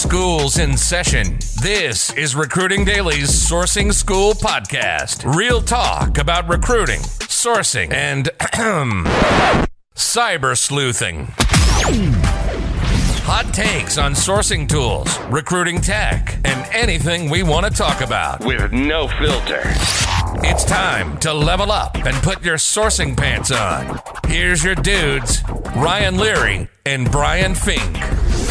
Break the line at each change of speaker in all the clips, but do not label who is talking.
School's in session. This is Recruiting Daily's Sourcing School podcast. Real talk about recruiting, sourcing, and cyber sleuthing. Hot takes on sourcing tools, recruiting tech, and anything we want to talk about with no filter. It's time to level up and put your sourcing pants on. Here's your dudes, Ryan Leary and Brian Fink.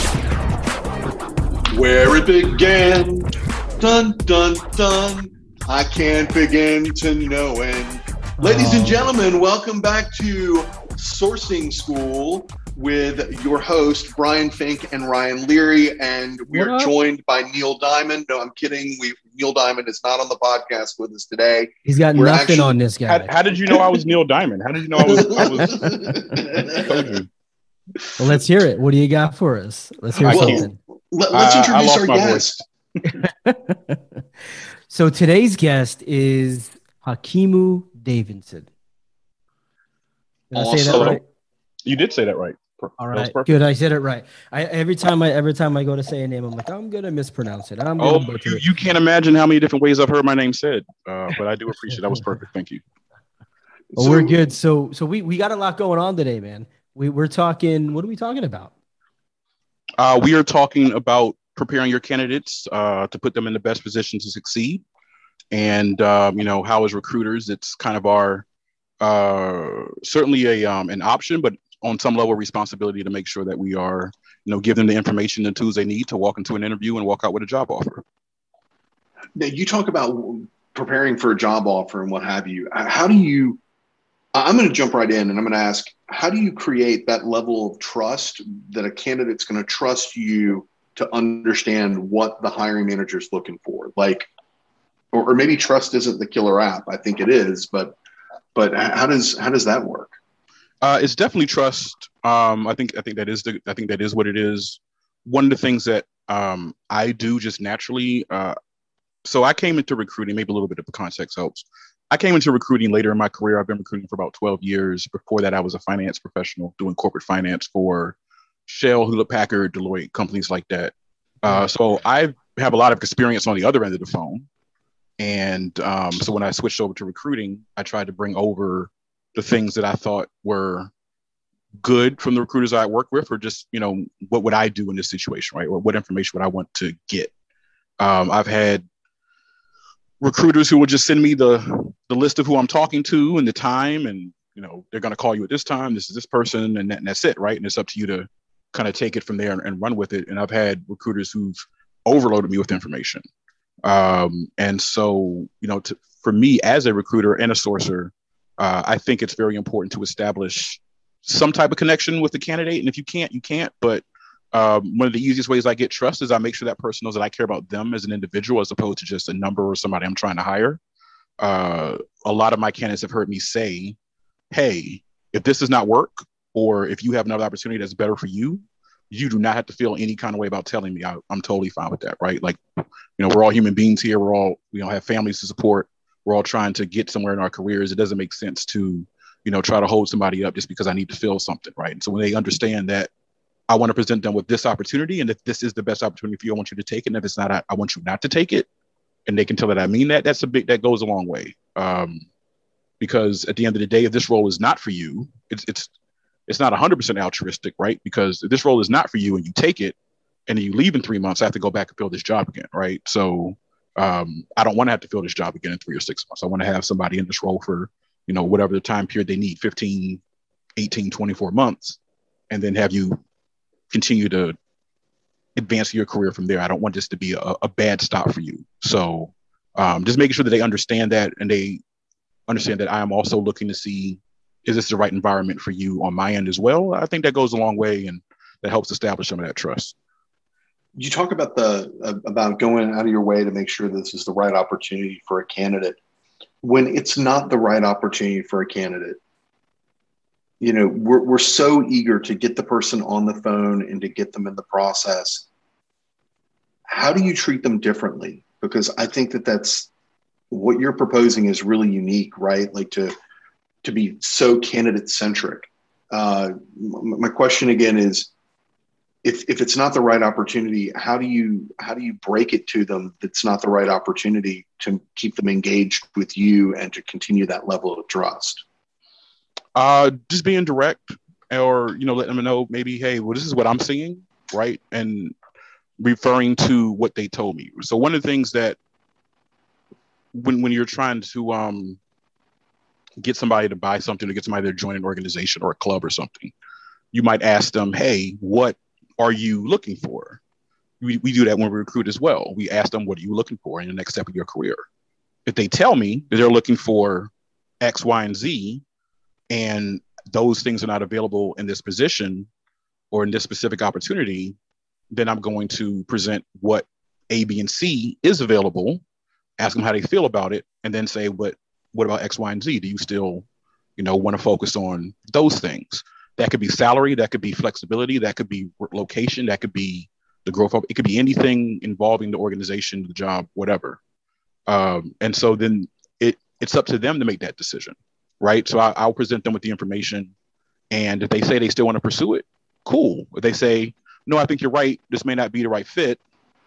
Where it began, dun, dun, dun, I can't begin to know when. Ladies and gentlemen, welcome back to Sourcing School with your host, Brian Fink and Ryan Leary, and we are joined by Neil Diamond. No, I'm kidding. Neil Diamond is not on the podcast with us today.
He's got nothing on this guy.
How did you know I was Neil Diamond? How did you know I was
Well, let's hear it. What do you got for us? Let's hear something.
Let's introduce our guest.
So today's guest is Hakeemu Davidson. Did I say that right?
You did say that right.
All right, good. I said it right. Every time I go to say a name, I'm like, I'm gonna mispronounce it.
You can't imagine how many different ways I've heard my name said. But I do appreciate it. That was perfect. Thank you.
Well, we're good. So we got a lot going on today, man. We're talking. What are we talking about?
We are talking about preparing your candidates to put them in the best position to succeed. And how as recruiters, it's kind of our certainly an option, but on some level responsibility to make sure that we are, give them the information and tools they need to walk into an interview and walk out with a job offer.
Now, you talk about preparing for a job offer and what have you. How do you, I'm going to jump right in and I'm going to ask, how do you create that level of trust that a candidate's going to trust you to understand what the hiring manager is looking for? Like, or maybe trust isn't the killer app. I think it is, but how does that work?
It's definitely trust. I think that is what it is. One of the things that I do just naturally. So I came into recruiting. Maybe a little bit of the context helps. I came into recruiting later in my career. I've been recruiting for about 12 years. Before that, I was a finance professional doing corporate finance for Shell, Hewlett-Packard, Deloitte, companies like that. So I have a lot of experience on the other end of the phone. And so when I switched over to recruiting, I tried to bring over the things that I thought were good from the recruiters I work with, or just, what would I do in this situation, right? Or what information would I want to get? I've had recruiters who will just send me the list of who I'm talking to and the time, and, they're going to call you at this time. This is this person, and that's it, right? And it's up to you to kind of take it from there and run with it. And I've had recruiters who've overloaded me with information. And so, for me as a recruiter and a sourcer, I think it's very important to establish some type of connection with the candidate. And if you can't, you can't. But one of the easiest ways I get trust is I make sure that person knows that I care about them as an individual, as opposed to just a number or somebody I'm trying to hire. A lot of my candidates have heard me say, hey, if this does not work, or if you have another opportunity that's better for you, you do not have to feel any kind of way about telling me. I'm totally fine with that, right? Like, we're all human beings here. We're all, have families to support. We're all trying to get somewhere in our careers. It doesn't make sense to, try to hold somebody up just because I need to feel something, right? And so when they understand that I want to present them with this opportunity, and if this is the best opportunity for you, I want you to take it. And if it's not, I want you not to take it. And they can tell that I mean that. That goes a long way. Because at the end of the day, if this role is not for you, it's not 100% altruistic, right? Because if this role is not for you and you take it and then you leave in 3 months, I have to go back and fill this job again, right? So I don't want to have to fill this job again in 3 or 6 months. I want to have somebody in this role for, whatever the time period they need, 15, 18, 24 months, and then have you continue to advance your career from there. I don't want this to be a bad stop for you. So just making sure that they understand that, and they understand that I am also looking to see, is this the right environment for you on my end as well? I think that goes a long way, and that helps establish some of that trust.
You talk about about going out of your way to make sure this is the right opportunity for a candidate. When it's not the right opportunity for a candidate, we're so eager to get the person on the phone and to get them in the process. How do you treat them differently? Because I think that's what you're proposing is really unique, right? Like to be so candidate centric. My question again is, if it's not the right opportunity, how do you break it to them that's not the right opportunity to keep them engaged with you and to continue that level of trust?
Just being direct, or letting them know maybe, hey, well, this is what I'm seeing, right? And referring to what they told me. So one of the things that when you're trying to get somebody to buy something, or get somebody to join an organization or a club or something, you might ask them, hey, what are you looking for? We do that when we recruit as well. We ask them, what are you looking for in the next step of your career? If they tell me that they're looking for X, Y, and Z, and those things are not available in this position or in this specific opportunity, then I'm going to present what A, B, and C is available, ask them how they feel about it, and then say, what about X, Y, and Z? Do you still, want to focus on those things? That could be salary, that could be flexibility, that could be location, that could be the growth of, it could be anything involving the organization, the job, whatever. And so then it's up to them to make that decision, right? So I'll present them with the information, and if they say they still want to pursue it, cool. If they say, no, I think you're right, this may not be the right fit,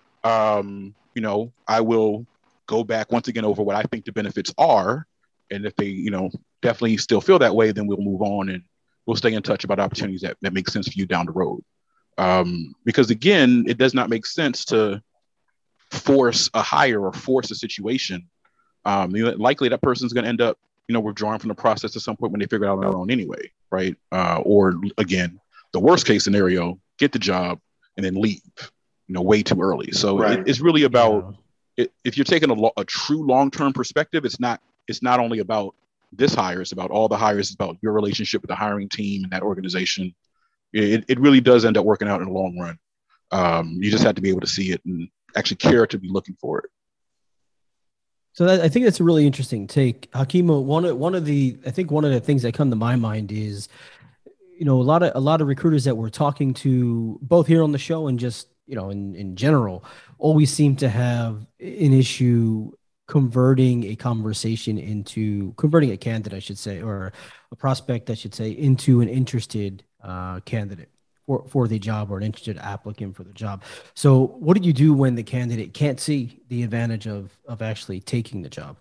I will go back once again over what I think the benefits are. And if they, definitely still feel that way, then we'll move on and we'll stay in touch about opportunities that make sense for you down the road. Because again, it does not make sense to force a hire or force a situation. Likely that person's going to end up, withdrawing from the process at some point when they figure it out on their own anyway, right? Or again, the worst case scenario, get the job and then leave, way too early. So
right.
It's really about, if you're taking a true long-term perspective, it's not only about this hire, it's about all the hires, it's about your relationship with the hiring team and that organization. It really does end up working out in the long run. You just have to be able to see it and actually care to be looking for it.
So I think that's a really interesting take, Hakimo. One of the things that come to my mind is, a lot of recruiters that we're talking to, both here on the show and just in general, always seem to have an issue converting a candidate, I should say, or a prospect, I should say, into an interested candidate for the job, or an interested applicant for the job. So what do you do when the candidate can't see the advantage of actually taking the job?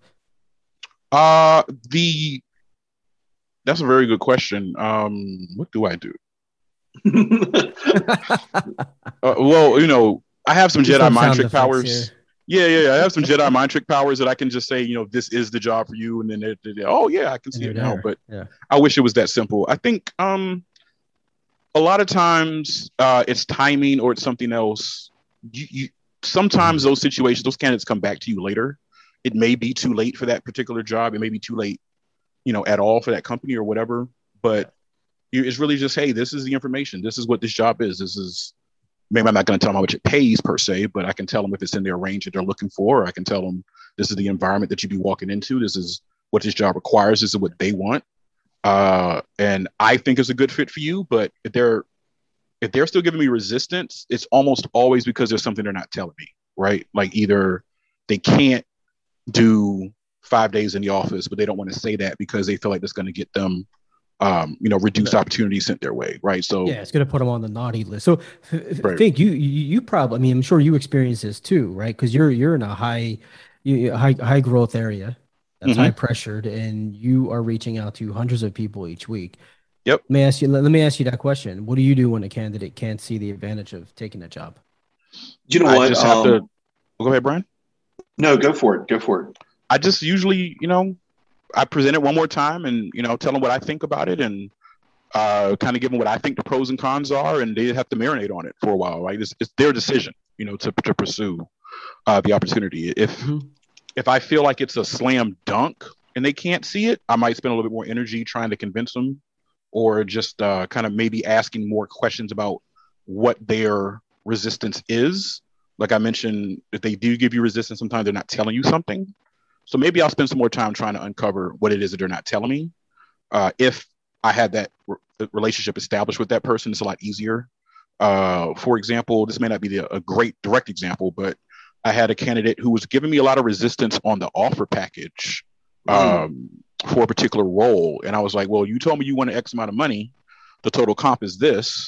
That's a very good question. What do I do? Well, I have some Jedi mind trick powers. Yeah. I have some Jedi mind trick powers that I can just say, this is the job for you. And then I can see it now. But yeah. I wish it was that simple. I think a lot of times it's timing, or it's something else. Sometimes those situations, those candidates come back to you later. It may be too late for that particular job. It may be too late, at all for that company or whatever. But it's really just, hey, this is the information. This is what this job is. This is, maybe I'm not going to tell them how much it pays per se, but I can tell them if it's in their range that they're looking for. Or I can tell them this is the environment that you'd be walking into. This is what this job requires. This is what they want. And I think it's a good fit for you. But if they're still giving me resistance, it's almost always because there's something they're not telling me, right? Like either they can't do 5 days in the office, but they don't want to say that because they feel like that's going to get them reduced opportunities sent their way, right? So
yeah, it's going to put them on the naughty list. So I think you probably, I'm sure you experience this too, right? Because you're in a high growth area that's high pressured, and you are reaching out to hundreds of people each week.
Yep.
Let me ask you that question. What do you do when a candidate can't see the advantage of taking a job?
You know what?
I just have to go ahead, Brian.
No, go for it.
I just usually, I present it one more time and, tell them what I think about it, and kind of give them what I think the pros and cons are, and they have to marinate on it for a while, right? It's their decision, to pursue the opportunity. If I feel like it's a slam dunk and they can't see it, I might spend a little bit more energy trying to convince them, or just kind of maybe asking more questions about what their resistance is. Like I mentioned, if they do give you resistance, sometimes they're not telling you something. So maybe I'll spend some more time trying to uncover what it is that they're not telling me. If I had that relationship established with that person, it's a lot easier. For example, this may not be a great direct example, but I had a candidate who was giving me a lot of resistance on the offer package for a particular role. And I was like, well, you told me you wanted X amount of money. The total comp is this.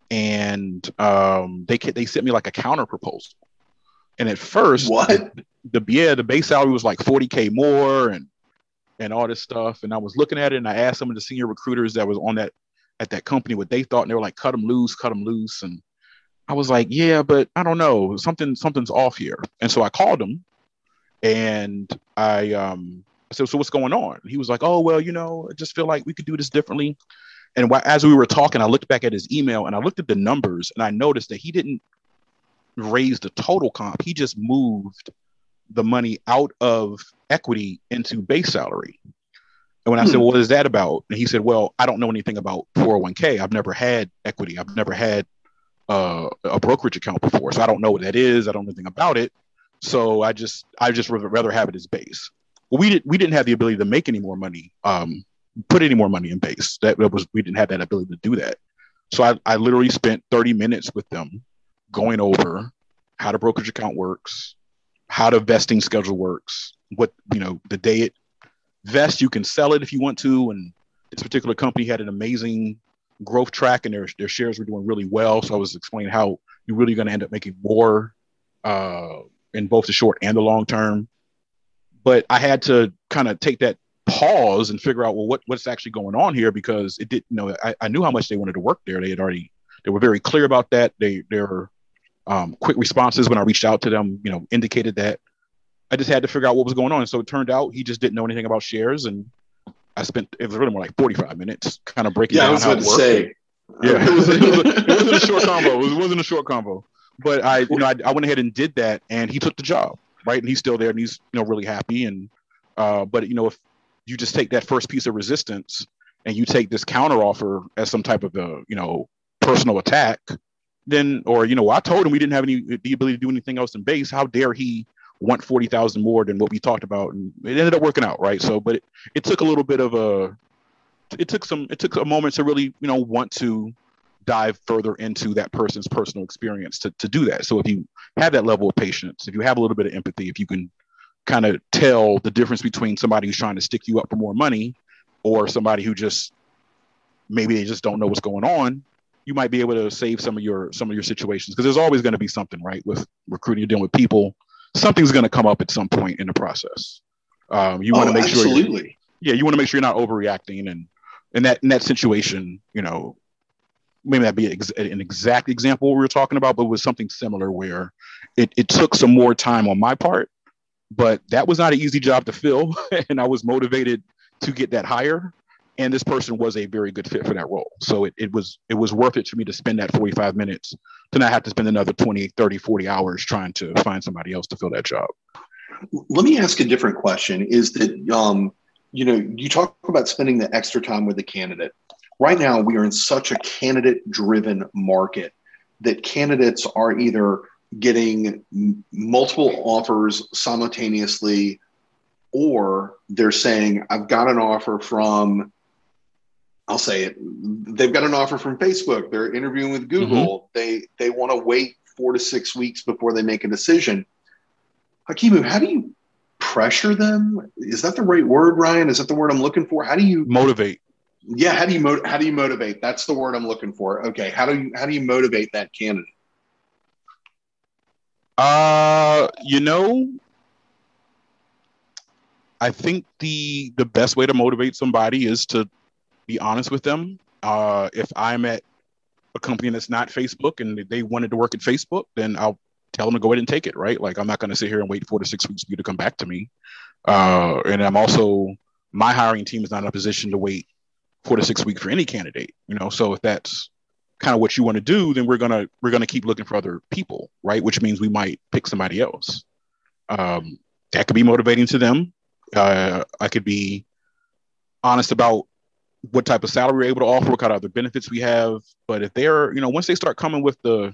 and they sent me like a counter proposal. And at first,
what
the base salary was like $40K more and all this stuff. And I was looking at it, and I asked some of the senior recruiters that was on that at that company what they thought, and they were like, cut them loose. And I was like, yeah, but I don't know, something's off here. And so I called him, and I said, so what's going on? And he was like, oh, well, I just feel like we could do this differently. And as we were talking, I looked back at his email, and I looked at the numbers, and I noticed that he didn't raise the total comp. He just moved the money out of equity into base salary. And when I said, well, what is that about? And he said, well, I don't know anything about 401k. I've never had equity. I've never had a brokerage account before. So I don't know what that is. I don't know anything about it. So I just rather have it as base. Well, we didn't have the ability to make any more money, put any more money in base. We didn't have that ability to do that. So I literally spent 30 minutes with them going over how the brokerage account works, how the vesting schedule works, what, the day it vests, you can sell it if you want to. And this particular company had an amazing growth track, and their shares were doing really well. So I was explaining how you're really going to end up making more in both the short and the long term. But I had to kind of take that pause and figure out, well, what's actually going on here, because it didn't, I knew how much they wanted to work there. They were very clear about that. Their quick responses when I reached out to them, indicated that. I just had to figure out what was going on. And so it turned out he just didn't know anything about shares. And it was really more like 45 minutes kind of breaking down how it worked. It wasn't a short combo. It wasn't a short combo. But I went ahead and did that, and he took the job, right? And he's still there, and he's really happy. And but if you just take that first piece of resistance and you take this counter offer as some type of personal attack, then I told him we didn't have the ability to do anything else in base. How dare he want 40,000 more than what we talked about? And it ended up working out, right? So, but it took a little bit of it took a moment to really want to dive further into that person's personal experience to do that. So if you have that level of patience, if you have a little bit of empathy, if you can kind of tell the difference between somebody who's trying to stick you up for more money or somebody who maybe they just don't know what's going on, you might be able to save some of your situations, because there's always going to be something, right? With recruiting, you're dealing with people, something's going to come up at some point in the process. You want to make sure you want to make sure you're not overreacting, and in that situation, maybe that'd be an exact example we were talking about, but it was something similar where it took some more time on my part, but that was not an easy job to fill. And I was motivated to get that hire. And this person was a very good fit for that role. So it was worth it for me to spend that 45 minutes to not have to spend another 20, 30, 40 hours trying to find somebody else to fill that job.
Let me ask a different question. Is that, you talk about spending the extra time with the candidate. Right now, we are in such a candidate-driven market that candidates are either getting multiple offers simultaneously, or they're saying, I've got an offer from, I'll say it, they've got an offer from Facebook. They're interviewing with Google. Mm-hmm. They want to wait 4 to 6 weeks before they make a decision. Hakeem, how do you pressure them? Is that the right word, Ryan? Is that the word I'm looking for? How do you
motivate?
Yeah. How do you motivate? That's the word I'm looking for. Okay. How do you motivate that candidate?
I think the best way to motivate somebody is to be honest with them. If I'm at a company that's not Facebook and they wanted to work at Facebook, then I'll tell them to go ahead and take it, right? Like, I'm not going to sit here and wait 4 to 6 weeks for you to come back to me. And I'm also, my hiring team is not in a position to wait 4 to 6 weeks for any candidate, So if that's kind of what you want to do, then we're gonna keep looking for other people, right? Which means we might pick somebody else. That could be motivating to them. I could be honest about what type of salary we're able to offer, what kind of other benefits we have. But if they're, once they start coming with the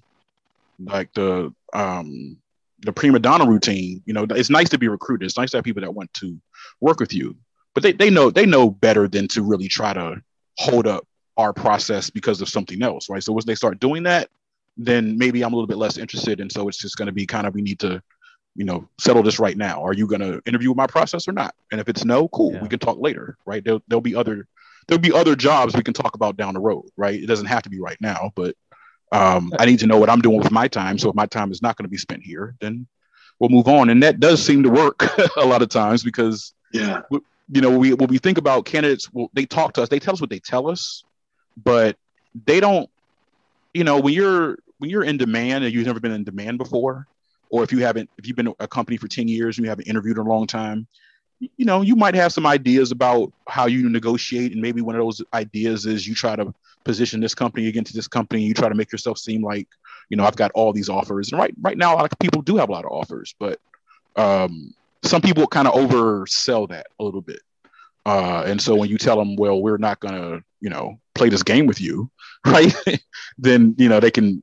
prima donna routine, it's nice to be recruited. It's nice to have people that want to work with you, but they know better than to really try to hold up our process because of something else, right? So once they start doing that, then maybe I'm a little bit less interested. And so it's just going to be kind of, we need to, settle this right now. Are you going to interview with my process or not? And if it's no, cool, we can talk later, right? There'll be other jobs we can talk about down the road, right? It doesn't have to be right now, but I need to know what I'm doing with my time. So if my time is not going to be spent here, then we'll move on. And that does seem to work a lot of times because, when we think about candidates, they talk to us, they tell us what they tell us, but they don't, when you're in demand and you've never been in demand before, or if you've been a company for 10 years and you haven't interviewed in a long time, you might have some ideas about how you negotiate. And maybe one of those ideas is you try to position this company against this company. You try to make yourself seem like, I've got all these offers. And right now, a lot of people do have a lot of offers, but some people kind of oversell that a little bit. And so when you tell them, well, we're not going to, play this game with you, right? Then, they can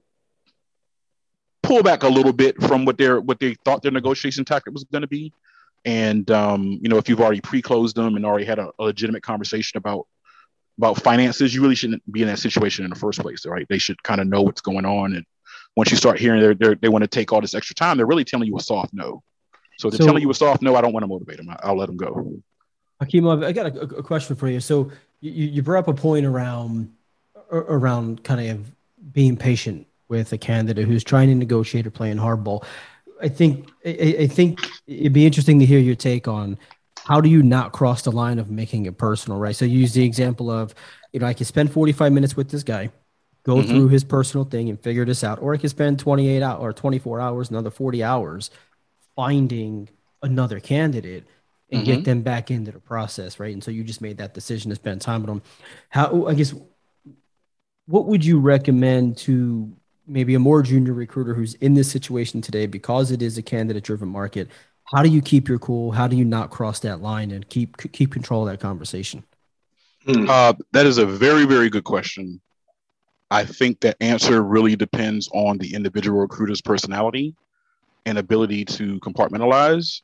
pull back a little bit from what they thought their negotiation tactic was going to be. And, if you've already pre-closed them and already had a legitimate conversation about finances, you really shouldn't be in that situation in the first place, right? They should kind of know what's going on. And once you start hearing they want to take all this extra time, they're really telling you a soft no. So if they're telling you a soft no, I don't want to motivate them. I'll let them go.
Hakeem, I got a question for you. So you brought up a point around kind of being patient with a candidate who's trying to negotiate or playing hardball. I think it'd be interesting to hear your take on how do you not cross the line of making it personal, right? So you use the example of, I can spend 45 minutes with this guy, go through his personal thing and figure this out, or I can spend 28 hours or 24 hours, another 40 hours finding another candidate and get them back into the process, right? And so you just made that decision to spend time with them. What would you recommend to maybe a more junior recruiter who's in this situation today, because it is a candidate-driven market? How do you keep your cool? How do you not cross that line and keep control of that conversation?
That is a very, very good question. I think that answer really depends on the individual recruiter's personality and ability to compartmentalize.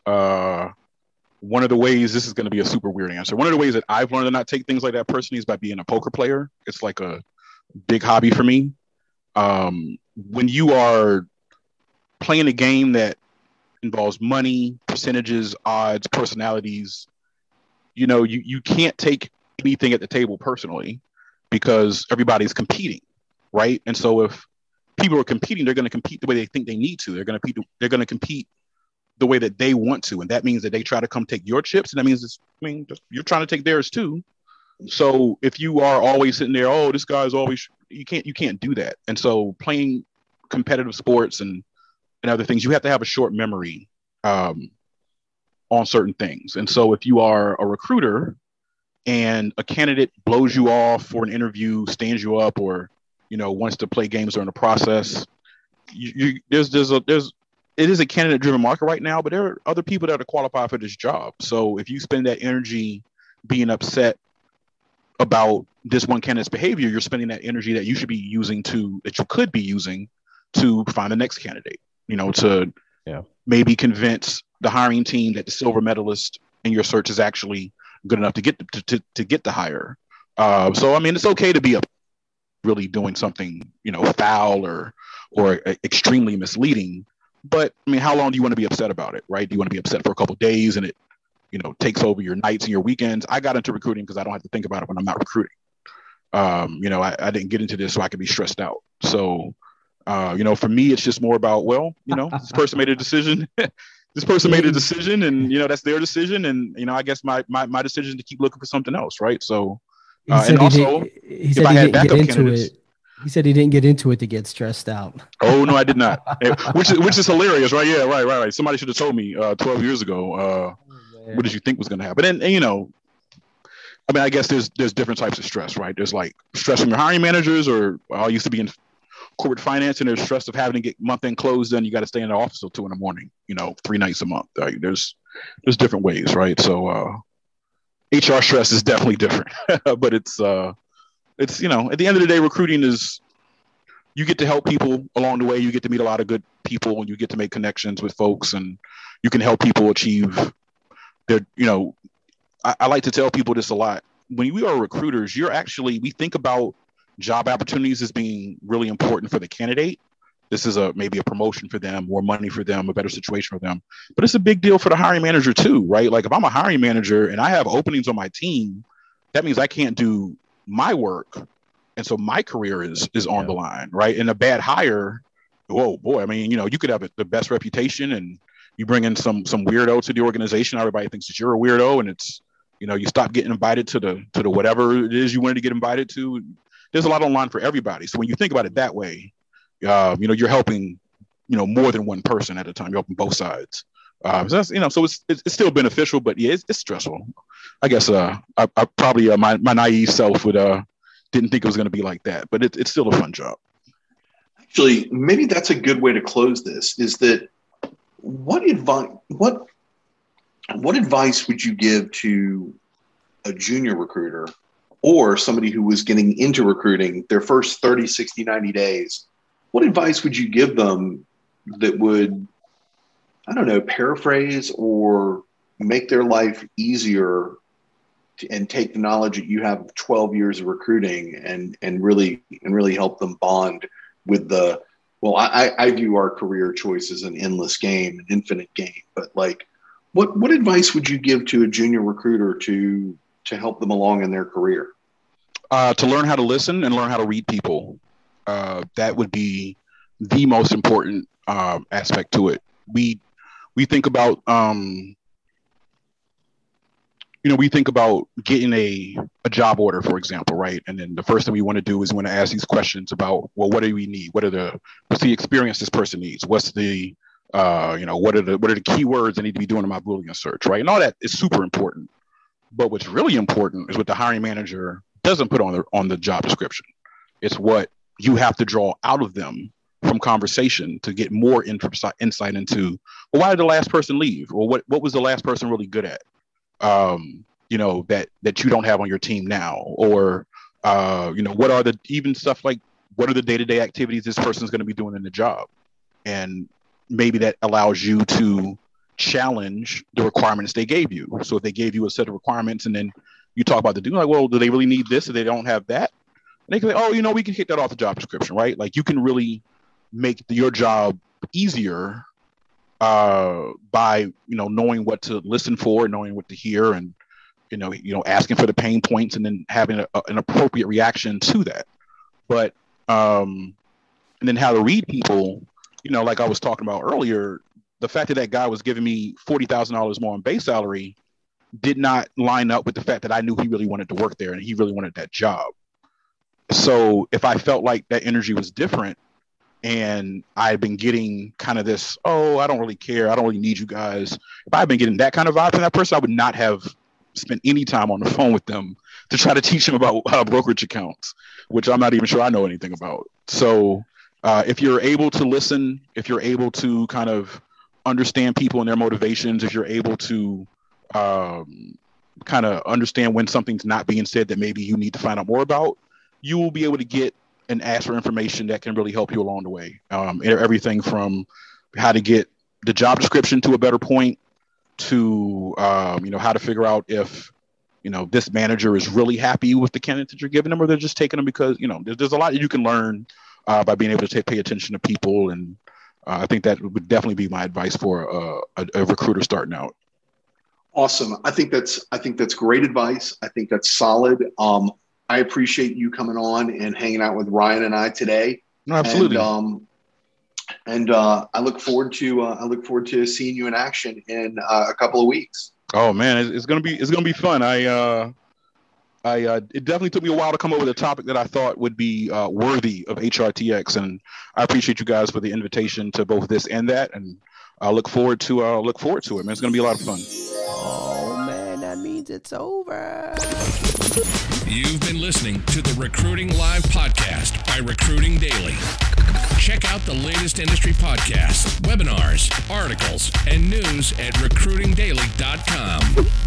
One of the ways, this is going to be a super weird answer. One of the ways that I've learned to not take things like that personally is by being a poker player. It's like a big hobby for me. When you are playing a game that involves money, percentages, odds, personalities, you can't take anything at the table personally because everybody's competing, right? And so if people are competing, they're going to compete the way they think they need to. They're going to compete the way that they want to, and that means that they try to come take your chips, and that means you're trying to take theirs too. So if you are always sitting there, oh, this guy's always, you can't do that. And so playing competitive sports and other things, you have to have a short memory on certain things. And so if you are a recruiter and a candidate blows you off for an interview, stands you up, or wants to play games during the process, it is a candidate-driven market right now, but there are other people that are qualified for this job. So if you spend that energy being upset about this one candidate's behavior, you're spending that energy that you should be using that you could be using to find the next candidate, to maybe convince the hiring team that the silver medalist in your search is actually good enough to get the hire. So, it's okay to be really doing something, foul or extremely misleading. But how long do you want to be upset about it, right? Do you want to be upset for a couple of days and it, takes over your nights and your weekends? I got into recruiting because I don't have to think about it when I'm not recruiting. I didn't get into this so I could be stressed out. So, for me, it's just more about, this person made a decision. This person made a decision, and that's their decision. And I guess my decision is to keep looking for something else, right? So, and also, if I had backup candidates.
He said he didn't get into it to get stressed out.
Oh, no, I did not. Which is hilarious, right? Yeah, right. Somebody should have told me 12 years ago, what did you think was going to happen? And I guess there's different types of stress, right? There's like stress from your hiring managers, or I used to be in corporate finance, and there's stress of having to get month-end closed, and you got to stay in the office till 2 a.m, 3 nights a month. Right? There's different ways, right? So HR stress is definitely different, but it's at the end of the day, recruiting is, you get to help people along the way. You get to meet a lot of good people, and you get to make connections with folks, and you can help people achieve their, I like to tell people this a lot. When we are recruiters, we think about job opportunities as being really important for the candidate. This is maybe a promotion for them, more money for them, a better situation for them. But it's a big deal for the hiring manager too, right? Like if I'm a hiring manager and I have openings on my team, that means I can't do my work And so my career is on the line, right? And a bad hire, whoa, boy. I mean, you could have the best reputation and you bring in some weirdo to the organization. Everybody thinks that you're a weirdo, and it's, you stop getting invited to the whatever it is you wanted to get invited to. There's a lot on line for everybody. So when you think about it that way, you're helping, more than one person at a time. You're helping both sides. So that's, so it's still beneficial, but yeah, it's stressful. I guess I probably my naive self would didn't think it was going to be like that, but it's still a fun job.
Actually, maybe that's a good way to close this. Is that what advice would you give to a junior recruiter or somebody who was getting into recruiting their first 30, 60, 90 days? What advice would you give them that would, I don't know, paraphrase or make their life easier and take the knowledge that you have 12 years of recruiting and really help them bond with I view our career choice as an endless game, an infinite game, but like, what advice would you give to a junior recruiter to help them along in their career?
To learn how to listen and learn how to read people. That would be the most important aspect to it. We think about we think about getting a job order, for example, right? And then the first thing we want to do is we want to ask these questions about, well, what do we need? What's the experience this person needs? What's the what are the keywords I need to be doing in my Boolean search, right? And all that is super important. But what's really important is what the hiring manager doesn't put on the job description. It's what you have to draw out of them from conversation to get more insight into, well, why did the last person leave? Or what was the last person really good at? That you don't have on your team now, or what are even stuff like, what are the day-to-day activities this person's going to be doing in the job? And maybe that allows you to challenge the requirements they gave you. So if they gave you a set of requirements and then you talk about well, do they really need this or they don't have that? And they can say, we can kick that off the job description, right? Like, you can really make your job easier by knowing what to listen for, knowing what to hear, and asking for the pain points and then having an appropriate reaction to that. But and then how to read people, like I was talking about earlier, the fact that guy was giving me $40,000 more on base salary did not line up with the fact that I knew he really wanted to work there and he really wanted that job. So if I felt like that energy was different, and I've been getting kind of this, I don't really care, I don't really need you guys. If I've been getting that kind of vibe from that person, I would not have spent any time on the phone with them to try to teach them about brokerage accounts, which I'm not even sure I know anything about. So if you're able to listen, if you're able to kind of understand people and their motivations, if you're able to kind of understand when something's not being said that maybe you need to find out more about, you will be able to get and ask for information that can really help you along the way. Everything from how to get the job description to a better point to, how to figure out if, this manager is really happy with the candidates that you're giving them, or they're just taking them because, there's a lot that you can learn by being able to pay attention to people. And I think that would definitely be my advice for a recruiter starting out.
Awesome. I think that's great advice. I think that's solid. I appreciate you coming on and hanging out with Ryan and I today.
No, absolutely.
And I look forward to seeing you in action in a couple of weeks.
Oh man, it's gonna be fun. It definitely took me a while to come up with a topic that I thought would be worthy of HRTX, and I appreciate you guys for the invitation to both this and that, and I look forward to it. Man, it's gonna be a lot of fun.
Oh man, that means it's over.
You've been listening to the Recruiting Live podcast by Recruiting Daily. Check out the latest industry podcasts, webinars, articles, and news at recruitingdaily.com.